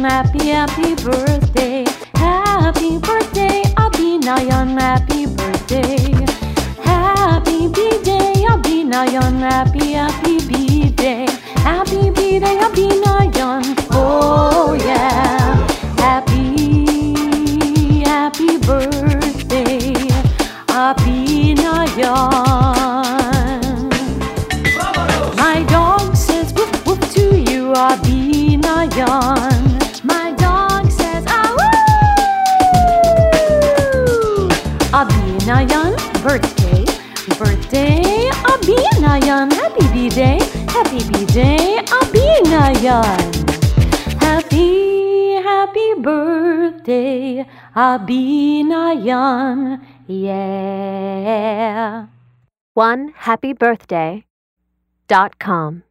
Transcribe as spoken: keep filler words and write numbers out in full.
happy, happy birthday. Happy birthday, Abinayan, happy birthday. Happy B-Day, Abinayan, happy, happy B-Day. Happy B-Day, Abinayan, oh yeah. Happy, happy birthday, Abinayan. My dog says woof woof to you, Abinayan. My dog says ah woo. Abinayan, birthday, birthday, Abinayan. Happy B-Day, happy B-Day, Abinayan. Happy, happy birthday, Abinayan, yeah. one happy birthday dot com